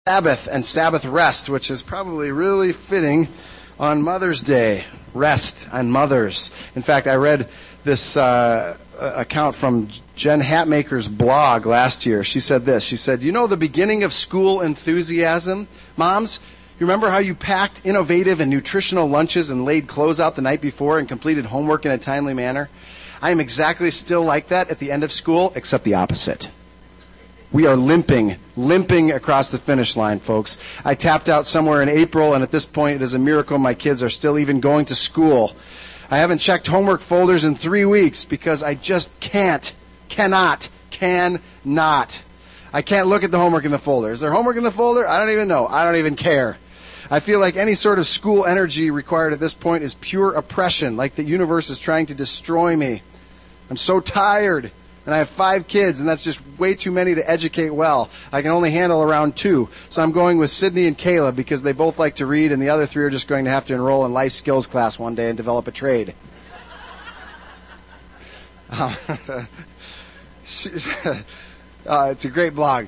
Sabbath and Sabbath rest, which is probably really fitting on Mother's Day. Rest on mothers. In fact, I read this account from Jen Hatmaker's blog last year. She said this. She said, you know the beginning of school enthusiasm? Moms, you remember how you packed innovative and nutritional lunches and laid clothes out the night before and completed homework in a timely manner? I am exactly still like that at the end of school, except the opposite. We are limping across the finish line, folks. I tapped out somewhere in April, and at this point, it is a miracle my kids are still even going to school. I haven't checked homework folders in 3 weeks because I just cannot. I can't look at the homework in the folder. Is there homework in the folder? I don't even know. I don't even care. I feel like any sort of school energy required at this point is pure oppression, like the universe is trying to destroy me. I'm so tired. And I have 5 kids, and that's just way too many to educate well. I can only handle around 2. So I'm going with Sydney and Kayla because they both like to read, and the other 3 are just going to have to enroll in life skills class one day and develop a trade. It's a great blog.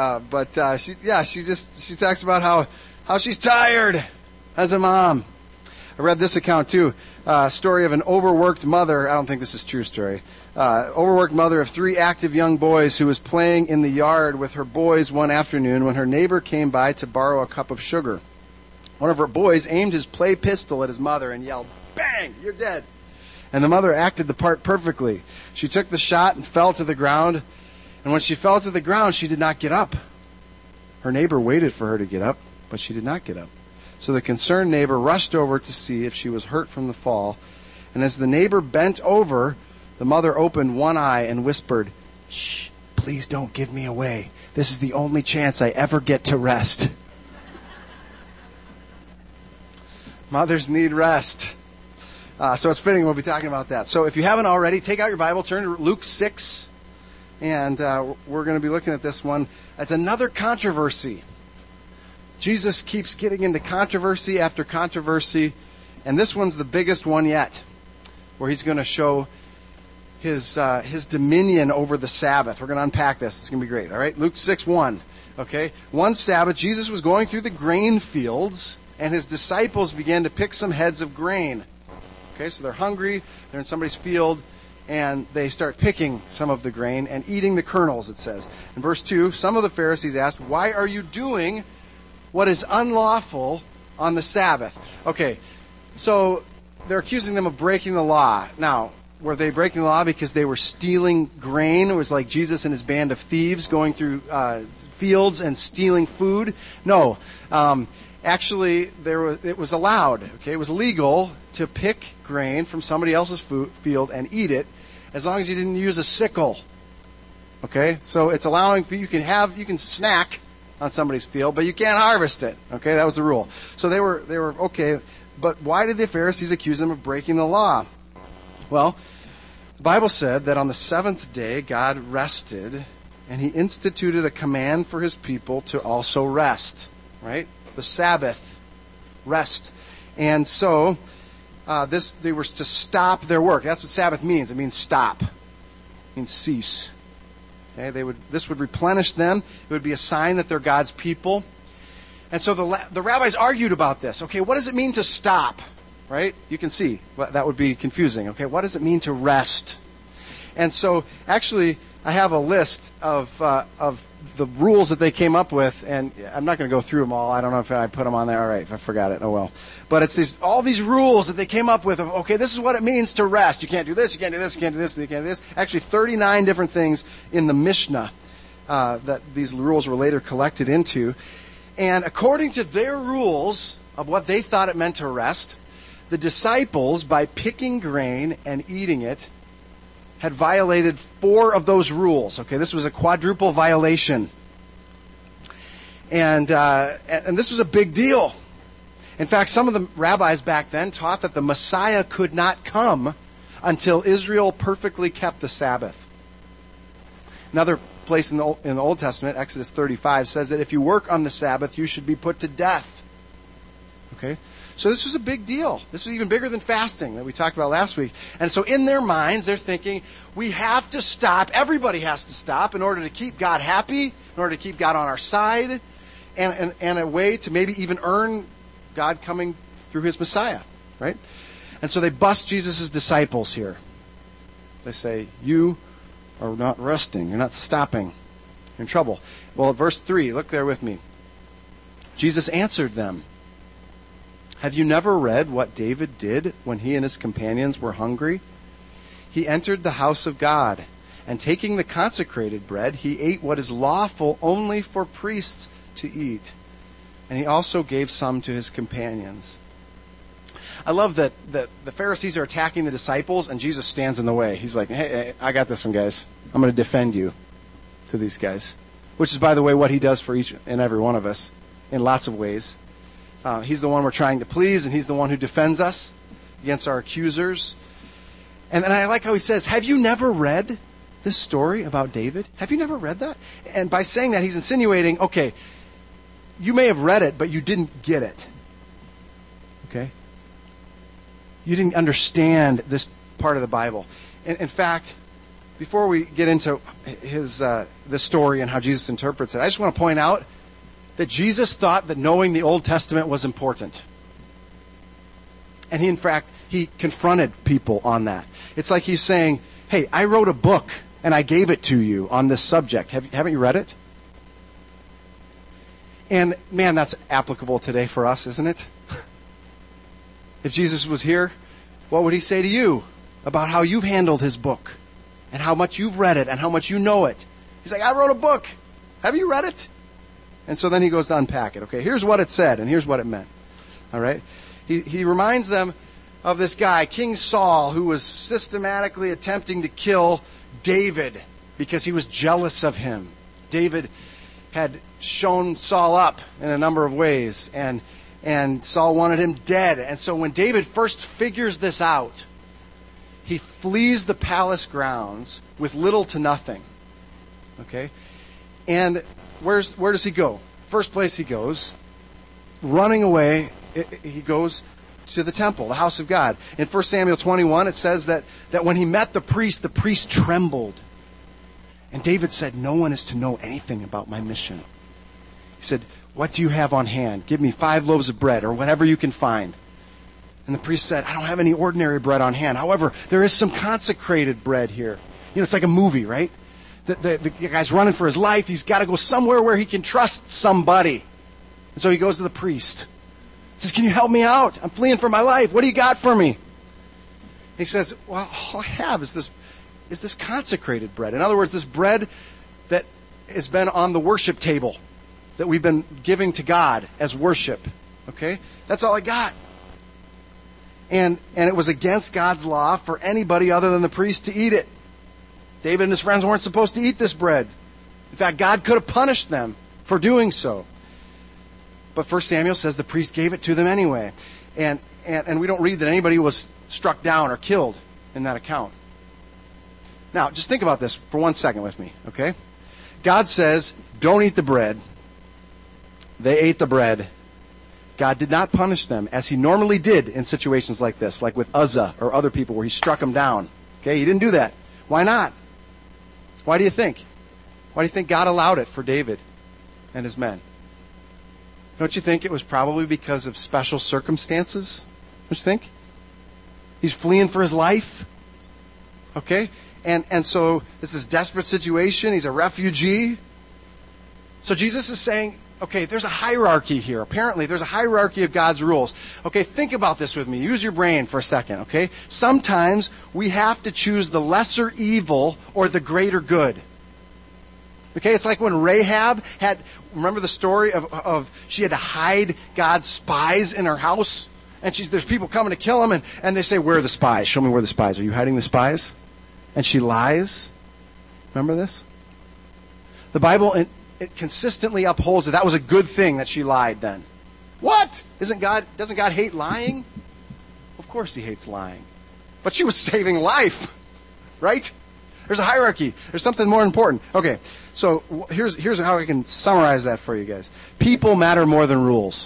She talks about how she's tired as a mom. I read this account, too. Story of an overworked mother. I don't think this is a true story. Overworked mother of 3 active young boys who was playing in the yard with her boys one afternoon when her neighbor came by to borrow a cup of sugar. One of her boys aimed his play pistol at his mother and yelled, "Bang! You're dead!" And the mother acted the part perfectly. She took the shot and fell to the ground. And when she fell to the ground, she did not get up. Her neighbor waited for her to get up, but she did not get up. So the concerned neighbor rushed over to see if she was hurt from the fall. And as the neighbor bent over, the mother opened one eye and whispered, "Shh, please don't give me away. This is the only chance I ever get to rest." Mothers need rest. So it's fitting we'll be talking about that. So if you haven't already, take out your Bible, turn to Luke 6, and we're going to be looking at this one. It's another controversy. Jesus keeps getting into controversy after controversy, and this one's the biggest one yet, where he's going to show his dominion over the Sabbath. We're going to unpack this. It's going to be great. All right, Luke 6:1. Okay, one Sabbath, Jesus was going through the grain fields, and his disciples began to pick some heads of grain. Okay, so they're hungry, they're in somebody's field, and they start picking some of the grain and eating the kernels, it says. In verse 2, some of the Pharisees asked, "Why are you doing what is unlawful on the Sabbath?" Okay, so they're accusing them of breaking the law. Now, were they breaking the law because they were stealing grain? It was like Jesus and his band of thieves going through fields and stealing food? No. Actually, it was allowed. Okay, it was legal to pick grain from somebody else's field and eat it, as long as you didn't use a sickle. Okay, so it's allowing you can snack on somebody's field, but you can't harvest it. Okay, that was the rule. So they were okay. But why did the Pharisees accuse them of breaking the law? Well, the Bible said that on the 7th day God rested, and he instituted a command for his people to also rest. Right? The Sabbath, rest. And so they were to stop their work. That's what Sabbath means. It means stop. It means cease. Okay, this would replenish them. It would be a sign that they're God's people. And so the rabbis argued about this. Okay, what does it mean to stop? Right? You can see that would be confusing. Okay, what does it mean to rest? And so actually, I have a list of the rules that they came up with, and I'm not going to go through them all. I don't know if I put them on there. All right, I forgot it. Oh well. But it's all these rules that they came up with of, okay, this is what it means to rest. You can't do this, you can't do this, you can't do this, you can't do this. Actually, 39 different things in the Mishnah that these rules were later collected into. And according to their rules of what they thought it meant to rest, the disciples, by picking grain and eating it, had violated 4 of those rules. Okay, this was a quadruple violation. And this was a big deal. In fact, some of the rabbis back then taught that the Messiah could not come until Israel perfectly kept the Sabbath. Another place in the Old Testament, Exodus 35, says that if you work on the Sabbath, you should be put to death. Okay? So this was a big deal. This was even bigger than fasting that we talked about last week. And so in their minds, they're thinking, we have to stop. Everybody has to stop in order to keep God happy, in order to keep God on our side. and a way to maybe even earn God coming through his Messiah, right? And so they bust Jesus' disciples here. They say, you are not resting. You're not stopping. You're in trouble. Well, verse 3, look there with me. Jesus answered them, have you never read what David did when he and his companions were hungry? He entered the house of God, and taking the consecrated bread, he ate what is lawful only for priests to eat. And he also gave some to his companions. I love that the Pharisees are attacking the disciples, and Jesus stands in the way. He's like, hey, I got this one, guys. I'm going to defend you to these guys. Which is, by the way, what he does for each and every one of us in lots of ways. He's the one we're trying to please, and he's the one who defends us against our accusers. And I like how he says, have you never read this story about David? Have you never read that? And by saying that, he's insinuating, okay, you may have read it, but you didn't get it. Okay? You didn't understand this part of the Bible. In fact, before we get into this story and how Jesus interprets it, I just want to point out that Jesus thought that knowing the Old Testament was important. And he confronted people on that. It's like he's saying, hey, I wrote a book and I gave it to you on this subject. Haven't you read it? And man, that's applicable today for us, isn't it? If Jesus was here, what would he say to you about how you've handled his book and how much you've read it and how much you know it? He's like, I wrote a book. Have you read it? And so then he goes to unpack it. Okay, here's what it said and here's what it meant. All right? He reminds them of this guy, King Saul, who was systematically attempting to kill David because he was jealous of him. David had shown Saul up in a number of ways, and Saul wanted him dead. And so when David first figures this out, he flees the palace grounds with little to nothing. Okay? And where does he go? First place he goes, running away, he goes to the temple, the house of God. In 1 Samuel 21, it says that when he met the priest trembled. And David said, no one is to know anything about my mission. He said, what do you have on hand? Give me 5 loaves of bread or whatever you can find. And the priest said, I don't have any ordinary bread on hand. However, there is some consecrated bread here. You know, it's like a movie, right? The guy's running for his life. He's got to go somewhere where he can trust somebody. And so he goes to the priest. He says, can you help me out? I'm fleeing for my life. What do you got for me? He says, well, all I have is this consecrated bread. In other words, this bread that has been on the worship table that we've been giving to God as worship. Okay? That's all I got. And it was against God's law for anybody other than the priest to eat it. David and his friends weren't supposed to eat this bread. In fact, God could have punished them for doing so. But 1 Samuel says the priest gave it to them anyway. And we don't read that anybody was struck down or killed in that account. Now, just think about this for 1 second with me, okay? God says, don't eat the bread. They ate the bread. God did not punish them as he normally did in situations like this, like with Uzzah or other people where he struck them down. Okay, he didn't do that. Why not? Why do you think? Why do you think God allowed it for David and his men? Don't you think it was probably because of special circumstances? Don't you think? He's fleeing for his life. Okay? And so this is a desperate situation. He's a refugee. So Jesus is saying, okay, there's a hierarchy here. Apparently, there's a hierarchy of God's rules. Okay, think about this with me. Use your brain for a second, okay? Sometimes we have to choose the lesser evil or the greater good. Okay, it's like when Rahab remember the story of she had to hide God's spies in her house? And there's people coming to kill him, and they say, where are the spies? Show me where the spies are. You hiding the spies? And she lies. Remember this? The Bible, it consistently upholds it. That was a good thing that she lied then. What? Doesn't God hate lying? Of course he hates lying. But she was saving life, right? There's a hierarchy. There's something more important. Okay, so here's how I can summarize that for you guys. People matter more than rules.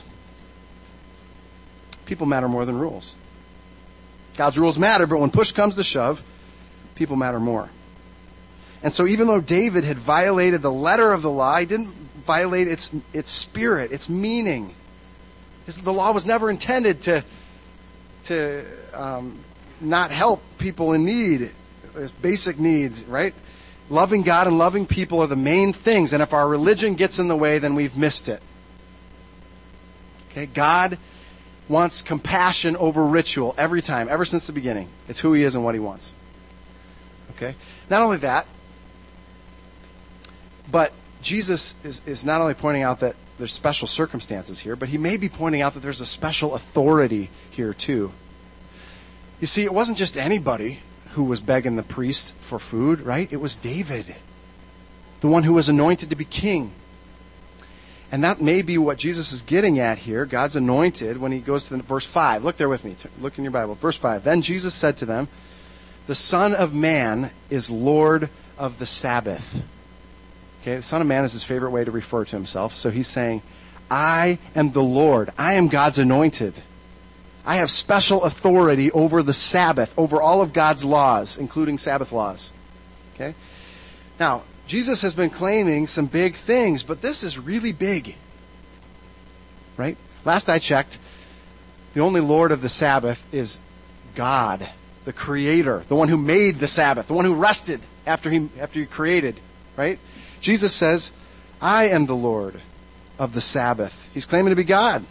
People matter more than rules. God's rules matter, but when push comes to shove, people matter more. And so even though David had violated the letter of the law, he didn't violate its spirit, its meaning. The law was never intended to not help people in need, basic needs, right? Loving God and loving people are the main things, and if our religion gets in the way, then we've missed it. Okay, God wants compassion over ritual every time, ever since the beginning. It's who He is and what He wants. Okay? Not only that, but Jesus is not only pointing out that there's special circumstances here, but He may be pointing out that there's a special authority here too. You see, it wasn't just anybody who was begging the priest for food, right? It was David, the one who was anointed to be king. And that may be what Jesus is getting at here. God's anointed when He goes to verse 5. Look there with me. Look in your Bible. Verse 5. Then Jesus said to them, the Son of Man is Lord of the Sabbath. Okay, the Son of Man is His favorite way to refer to Himself. So He's saying, I am the Lord. I am God's anointed. I have special authority over the Sabbath, over all of God's laws, including Sabbath laws. Okay? Now, Jesus has been claiming some big things, but this is really big. Right? Last I checked, the only Lord of the Sabbath is God, the Creator, the one who made the Sabbath, the one who rested after He created. Right? Jesus says, I am the Lord of the Sabbath. He's claiming to be God.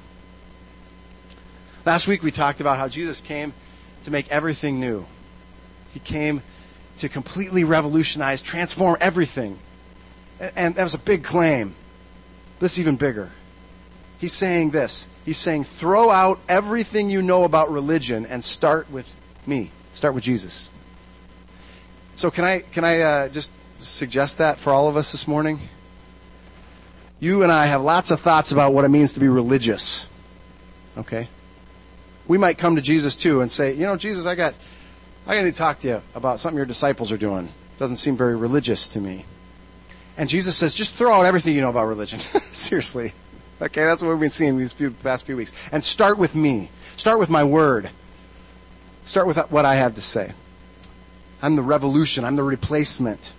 Last week we talked about how Jesus came to make everything new. He came to completely revolutionize, transform everything. And that was a big claim. This is even bigger. He's saying this. He's saying, throw out everything you know about religion and start with me. Start with Jesus. So can I just suggest that for all of us this morning? You and I have lots of thoughts about what it means to be religious. Okay? We might come to Jesus too and say, Jesus, I got to talk to you about something your disciples are doing. Doesn't seem very religious to me. And Jesus says, just throw out everything you know about religion. Seriously. Okay, that's what we've been seeing these past few weeks. And start with me. Start with my word. Start with what I have to say. I'm the revolution. I'm the replacement.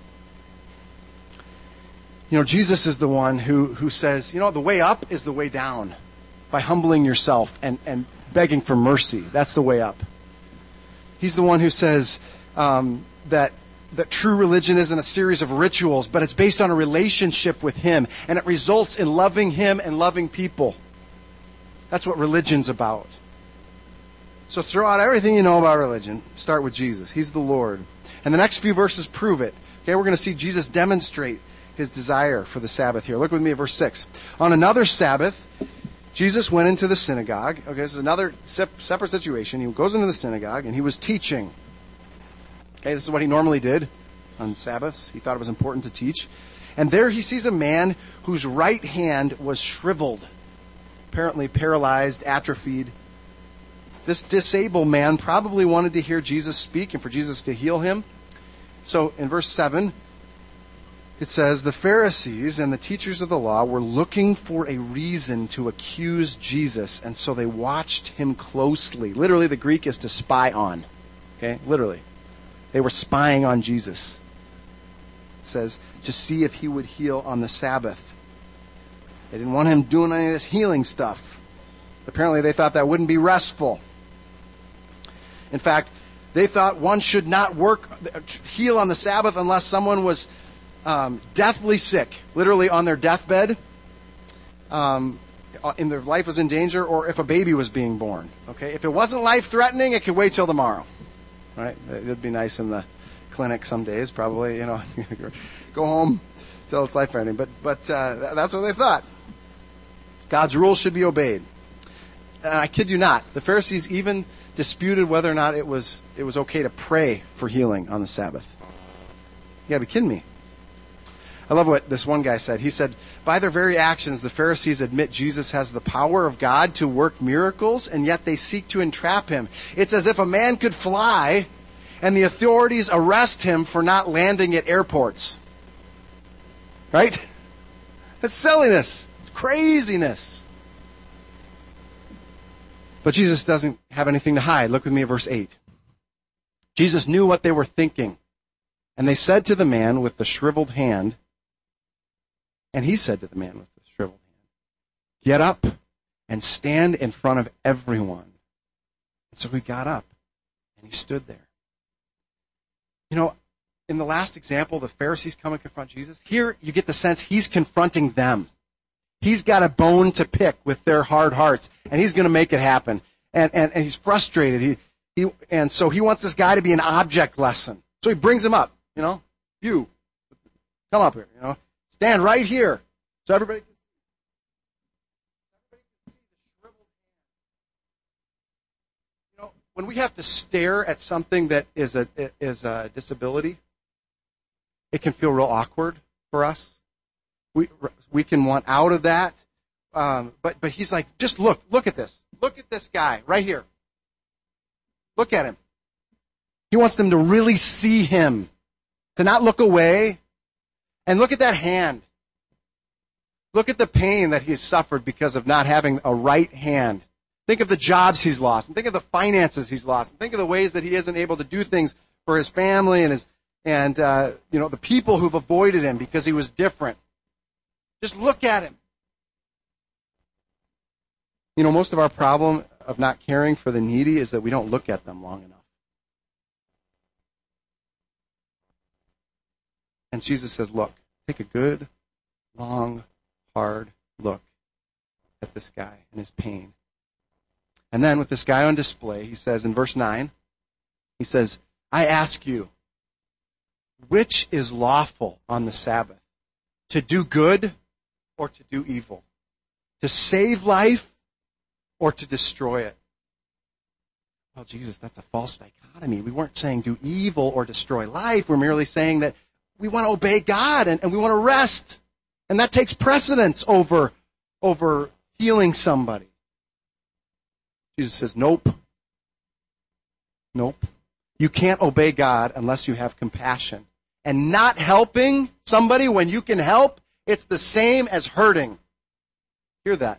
Jesus is the one who says, the way up is the way down. By humbling yourself and begging for mercy. That's the way up. He's the one who says that true religion isn't a series of rituals, but it's based on a relationship with Him, and it results in loving Him and loving people. That's what religion's about. So throw out everything you know about religion. Start with Jesus. He's the Lord. And the next few verses prove it. Okay, we're going to see Jesus demonstrate His desire for the Sabbath here. Look with me at verse 6. On another Sabbath, Jesus went into the synagogue. Okay, this is another separate situation. He goes into the synagogue and He was teaching. Okay, this is what He normally did on Sabbaths. He thought it was important to teach. And there He sees a man whose right hand was shriveled, apparently paralyzed, atrophied. This disabled man probably wanted to hear Jesus speak and for Jesus to heal him. So in verse 7, it says, the Pharisees and the teachers of the law were looking for a reason to accuse Jesus, and so they watched Him closely. Literally, the Greek is to spy on. Okay, literally. They were spying on Jesus. It says, to see if He would heal on the Sabbath. They didn't want Him doing any of this healing stuff. Apparently, they thought that wouldn't be restful. In fact, they thought one should not heal on the Sabbath unless someone was deathly sick, literally on their deathbed, and their life was in danger, or if a baby was being born. Okay, if it wasn't life-threatening, it could wait till tomorrow. Right? It'd be nice in the clinic some days, probably. Go home till it's life-threatening. But that's what they thought. God's rules should be obeyed. And I kid you not, the Pharisees even disputed whether or not it was okay to pray for healing on the Sabbath. You gotta be kidding me. I love what this one guy said. He said, by their very actions, the Pharisees admit Jesus has the power of God to work miracles, and yet they seek to entrap Him. It's as if a man could fly, and the authorities arrest him for not landing at airports. Right? It's silliness. It's craziness. But Jesus doesn't have anything to hide. Look with me at verse 8. Jesus knew what they were thinking. And they said to the man with the shriveled hand, And he said to the man with the shriveled hand, "Get up and stand in front of everyone." And so he got up and he stood there. You know, in the last example, the Pharisees come and confront Jesus. Here you get the sense he's confronting them. He's got a bone to pick with their hard hearts, and he's going to make it happen. And he's frustrated. And so he wants this guy to be an object lesson. So he brings him up. You, come up here. Stand right here, so everybody can see the shriveled hand. When we have to stare at something that is a disability, it can feel real awkward for us. We can want out of that, but he's like, just look at this. Look at this guy right here. Look at him. He wants them to really see him, to not look away. And look at that hand. Look at the pain that he's suffered because of not having a right hand. Think of the jobs he's lost, and think of the finances he's lost, and think of the ways that he isn't able to do things for his family and the people who've avoided him because he was different. Just look at him. Most of our problem of not caring for the needy is that we don't look at them long enough. And Jesus says, look, take a good, long, hard look at this guy and his pain. And then with this guy on display, he says in verse 9, he says, I ask you, which is lawful on the Sabbath? To do good or to do evil? To save life or to destroy it? Well, Jesus, that's a false dichotomy. We weren't saying do evil or destroy life. We're merely saying that we want to obey God and we want to rest. And that takes precedence over healing somebody. Jesus says, nope. You can't obey God unless you have compassion. And not helping somebody when you can help, it's the same as hurting. Hear that.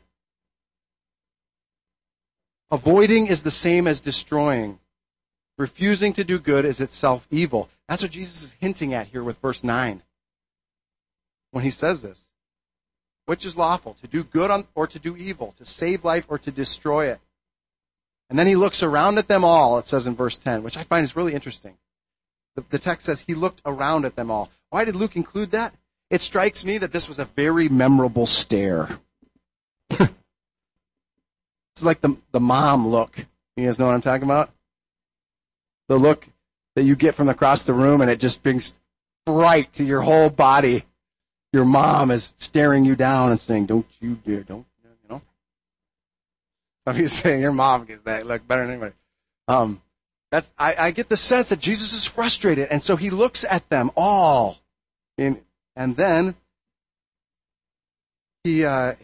Avoiding is the same as destroying. Refusing to do good is itself evil. That's what Jesus is hinting at here with verse 9. When he says this. Which is lawful? To do good or to do evil? To save life or to destroy it? And then he looks around at them all, it says in verse 10, which I find is really interesting. The text says he looked around at them all. Why did Luke include that? It strikes me that this was a very memorable stare. It's like the mom look. You guys know what I'm talking about? The look that you get from across the room and it just brings fright to your whole body. Your mom is staring you down and saying, don't you dare, don't, Some of you saying your mom gets that look better than anybody. I get the sense that Jesus is frustrated, and so he looks at them all. And then he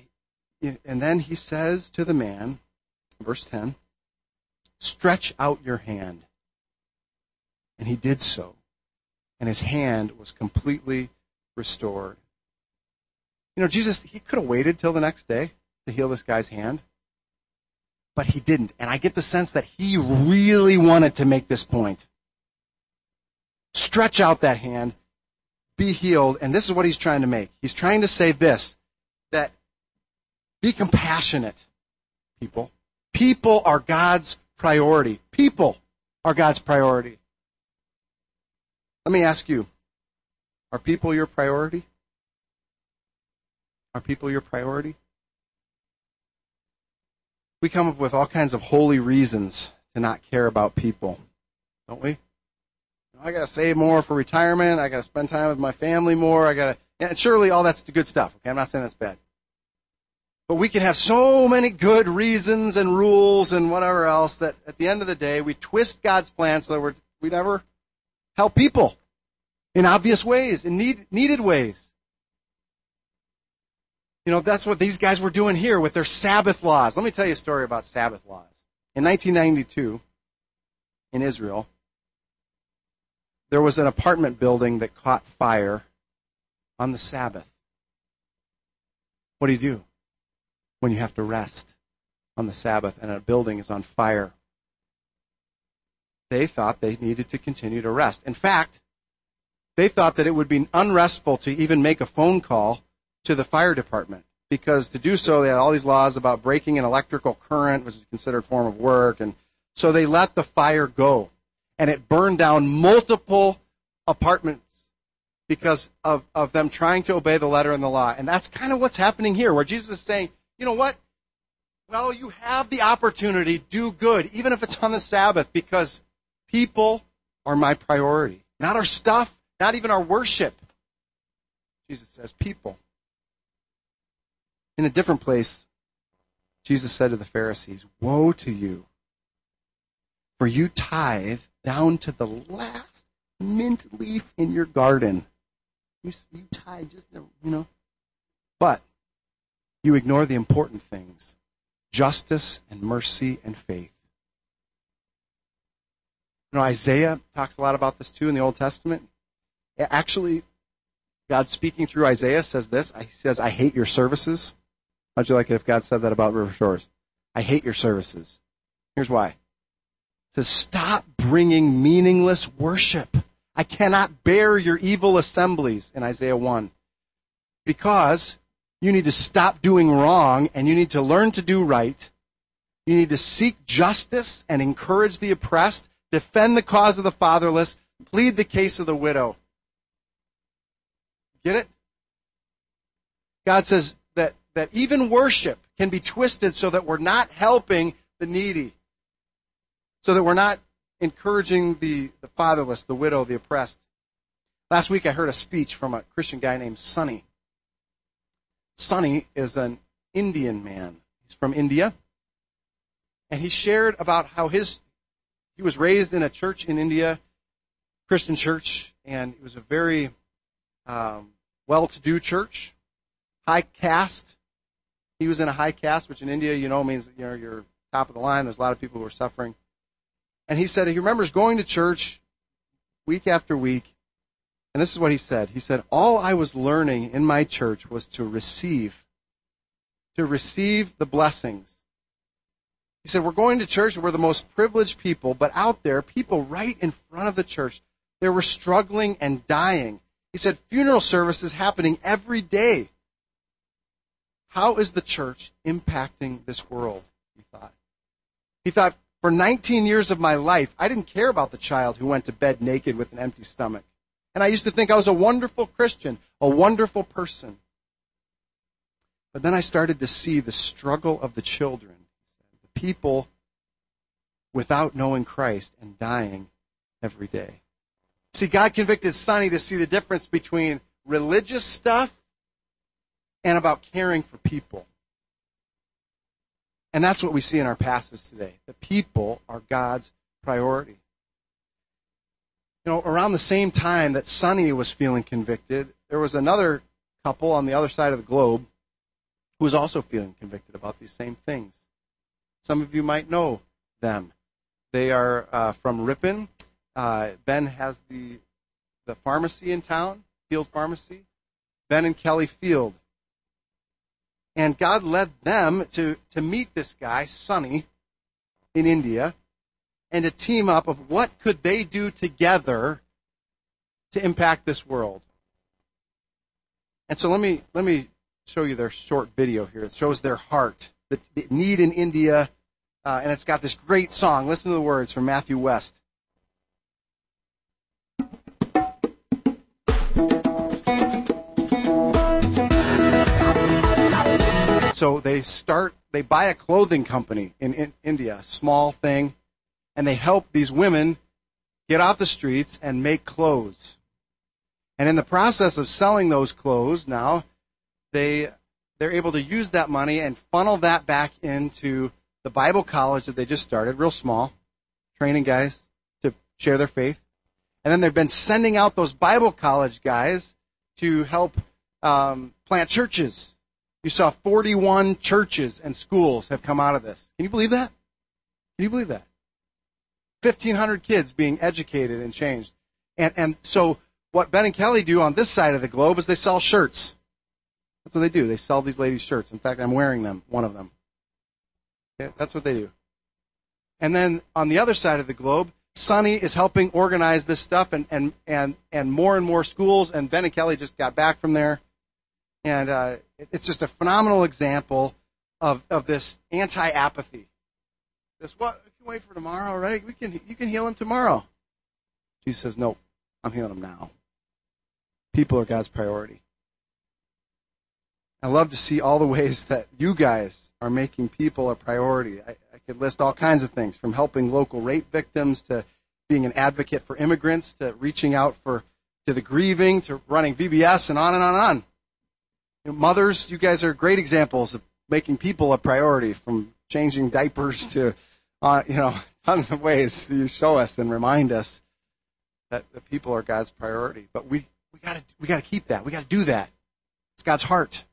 says to the man, verse 10, stretch out your hand. And he did so. And his hand was completely restored. Jesus, he could have waited till the next day to heal this guy's hand. But he didn't. And I get the sense that he really wanted to make this point. Stretch out that hand. Be healed. And this is what he's trying to make. He's trying to say this, that be compassionate, people. People are God's priority. People are God's priority. Let me ask you, are people your priority? Are people your priority? We come up with all kinds of holy reasons to not care about people, don't we? I got to save more for retirement. I got to spend time with my family more. And surely all that's the good stuff. Okay, I'm not saying that's bad. But we can have so many good reasons and rules and whatever else that at the end of the day, we twist God's plan so that we never help people in obvious ways, in needed ways. That's what these guys were doing here with their Sabbath laws. Let me tell you a story about Sabbath laws. In 1992, in Israel, there was an apartment building that caught fire on the Sabbath. What do you do when you have to rest on the Sabbath and a building is on fire? They thought they needed to continue to rest. In fact, they thought that it would be unrestful to even make a phone call to the fire department, because to do so, they had all these laws about breaking an electrical current, which is considered a form of work, and so they let the fire go, and it burned down multiple apartments because of them trying to obey the letter and the law. And that's kind of what's happening here, where Jesus is saying, you know what? Well, you have the opportunity, do good, even if it's on the Sabbath, because people are my priority. Not our stuff, not even our worship. Jesus says people. In a different place, Jesus said to the Pharisees, woe to you, for you tithe down to the last mint leaf in your garden. You tithe just, but you ignore the important things, justice and mercy and faith. Isaiah talks a lot about this too in the Old Testament. Actually, God speaking through Isaiah says this. He says, I hate your services. How'd you like it if God said that about River Shores? I hate your services. Here's why. It says, stop bringing meaningless worship. I cannot bear your evil assemblies, in Isaiah 1. Because you need to stop doing wrong, and you need to learn to do right. You need to seek justice and encourage the oppressed, defend the cause of the fatherless, plead the case of the widow. Get it? God says that even worship can be twisted so that we're not helping the needy, so that we're not encouraging the fatherless, the widow, the oppressed. Last week I heard a speech from a Christian guy named Sonny. Sonny is an Indian man. He's from India. And he shared about how he was raised in a church in India, Christian church, and it was a very well-to-do church, high caste. He was in a high caste, which in India, means you're top of the line. There's a lot of people who are suffering. And he said he remembers going to church week after week, and this is what he said. He said, all I was learning in my church was to receive the blessings. He said, we're going to church, we're the most privileged people, but out there, people right in front of the church, they were struggling and dying. He said, funeral services happening every day. How is the church impacting this world? He thought, for 19 years of my life, I didn't care about the child who went to bed naked with an empty stomach. And I used to think I was a wonderful Christian, a wonderful person. But then I started to see the struggle of the children, the people without knowing Christ and dying every day. See, God convicted Sonny to see the difference between religious stuff and about caring for people. And that's what we see in our passage today. The people are God's priority. Around the same time that Sonny was feeling convicted, there was another couple on the other side of the globe who was also feeling convicted about these same things. Some of you might know them. They are from Ripon. Ben has the pharmacy in town, Field Pharmacy. Ben and Kelly Field. And God led them to meet this guy, Sonny, in India, and to team up of what could they do together to impact this world. And so let me show you their short video here. It shows their heart, the need in India, and it's got this great song. Listen to the words from Matthew West. So they buy a clothing company in India, a small thing, and they help these women get off the streets and make clothes. And in the process of selling those clothes now, they're able to use that money and funnel that back into the Bible college that they just started, real small, training guys to share their faith. And then they've been sending out those Bible college guys to help plant churches. You saw 41 churches and schools have come out of this. Can you believe that? Can you believe that? 1,500 kids being educated and changed. And so what Ben and Kelly do on this side of the globe is they sell shirts. That's what they do. They sell these ladies' shirts. In fact, I'm wearing them, one of them. Okay, that's what they do. And then on the other side of the globe, Sonny is helping organize this stuff and more schools. And Ben and Kelly just got back from there. And it's just a phenomenal example of this anti-apathy. This, what, we can wait for tomorrow, right? You can heal him tomorrow. Jesus says, no, I'm healing him now. People are God's priority. I love to see all the ways that you guys are making people a priority. I could list all kinds of things, from helping local rape victims to being an advocate for immigrants to reaching out to the grieving to running VBS and on and on and on. You know, mothers, you guys are great examples of making people a priority, from changing diapers to, tons of ways that you show us and remind us that the people are God's priority. But we gotta keep that. We gotta do that. It's God's heart.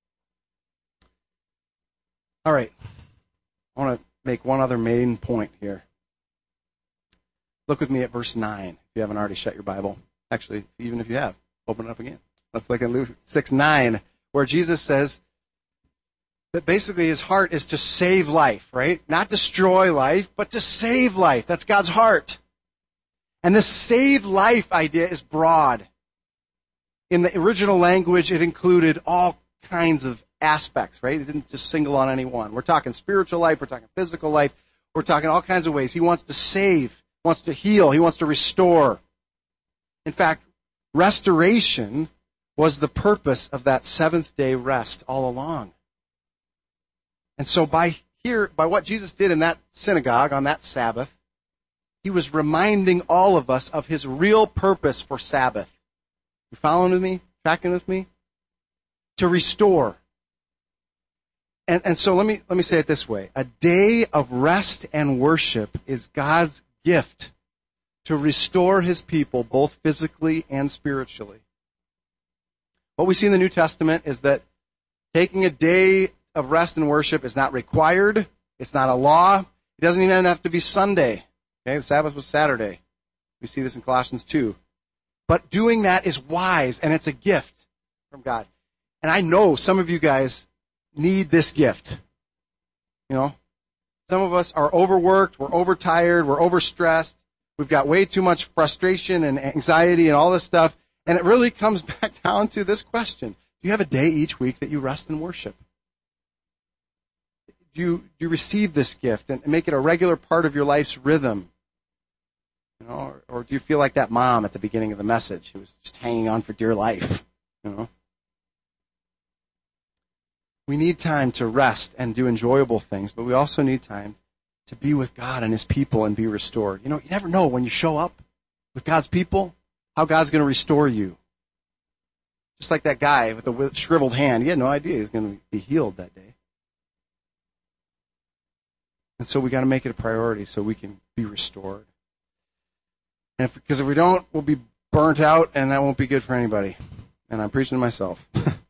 All right. I want to make one other main point here. Look with me at verse 9, if you haven't already shut your Bible. Actually, even if you have, open it up again. Let's look at Luke 6:9, where Jesus says that basically his heart is to save life, right? Not destroy life, but to save life. That's God's heart. And this save life idea is broad. In the original language, it included all kinds of aspects, right? It didn't just single on any one. We're talking spiritual life, we're talking physical life, we're talking all kinds of ways. He wants to save, wants to heal, he wants to restore. In fact, restoration was the purpose of that seventh-day rest all along. And so by what Jesus did in that synagogue on that Sabbath, he was reminding all of us of his real purpose for Sabbath. You following with me? Tracking with me? To restore. And so let me say it this way. A day of rest and worship is God's gift to restore his people both physically and spiritually. What we see in the New Testament is that taking a day of rest and worship is not required. It's not a law. It doesn't even have to be Sunday. Okay, the Sabbath was Saturday. We see this in Colossians 2. But doing that is wise, and it's a gift from God. And I know some of you guys need this gift. You know, some of us are overworked, we're overtired, we're overstressed, we've got way too much frustration and anxiety and all this stuff, and it really comes back down to this question. Do you have a day each week that you rest and worship? Do you receive this gift and make it a regular part of your life's rhythm? You know, or do you feel like that mom at the beginning of the message who was just hanging on for dear life? You know? We need time to rest and do enjoyable things, but we also need time to be with God and his people and be restored. You know, you never know when you show up with God's people, how God's going to restore you. Just like that guy with the shriveled hand. He had no idea he was going to be healed that day. And so we got to make it a priority so we can be restored. And because if we don't, we'll be burnt out, and that won't be good for anybody. And I'm preaching to myself.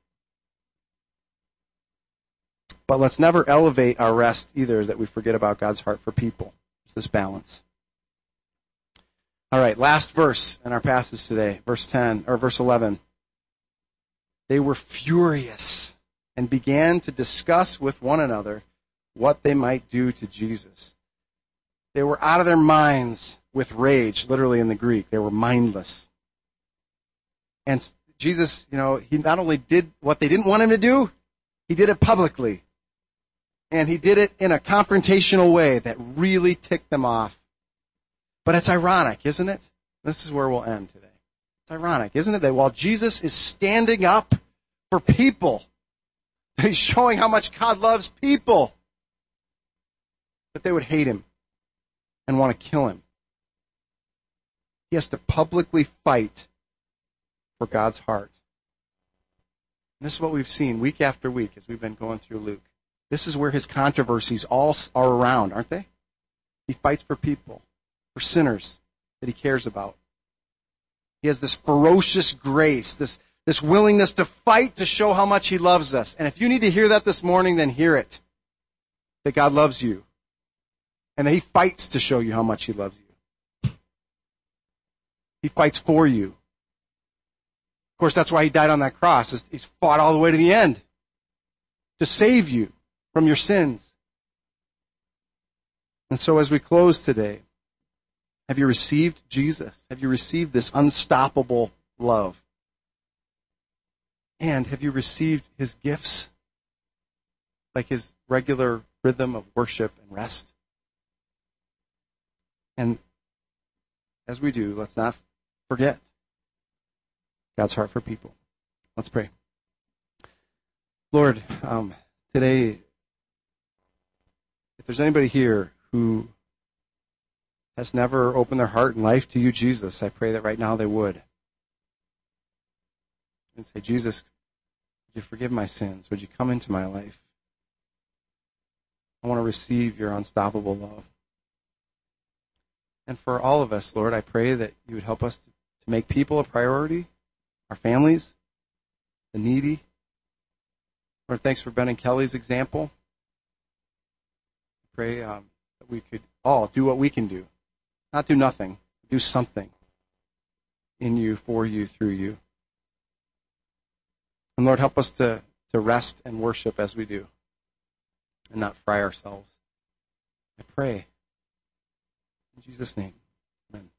But let's never elevate our rest either, that we forget about God's heart for people. It's this balance. All right, last verse in our passage today, verse 11. They were furious and began to discuss with one another what they might do to Jesus. They were out of their minds with rage, literally in the Greek. They were mindless. And Jesus, you know, he not only did what they didn't want him to do, he did it publicly. And he did it in a confrontational way that really ticked them off. But it's ironic, isn't it? This is where we'll end today. It's ironic, isn't it, that while Jesus is standing up for people, he's showing how much God loves people, that they would hate him and want to kill him. He has to publicly fight for God's heart. And this is what we've seen week after week as we've been going through Luke. This is where his controversies all are around, aren't they? He fights for people, for sinners that he cares about. He has this ferocious grace, this willingness to fight to show how much he loves us. And if you need to hear that this morning, then hear it. That God loves you. And that he fights to show you how much he loves you. He fights for you. Of course, that's why he died on that cross. He's fought all the way to the end to save you from your sins. And so as we close today, have you received Jesus? Have you received this unstoppable love? And have you received his gifts, like his regular rhythm of worship and rest? And as we do, let's not forget God's heart for people. Let's pray. Lord, today, if there's anybody here who has never opened their heart and life to you, Jesus, I pray that right now they would. And say, Jesus, would you forgive my sins? Would you come into my life? I want to receive your unstoppable love. And for all of us, Lord, I pray that you would help us to make people a priority, our families, the needy. Lord, thanks for Ben and Kelly's example. I pray that we could all do what we can do. Not do nothing, do something in you, for you, through you. And Lord, help us to rest and worship as we do and not fry ourselves. I pray. In Jesus' name, amen.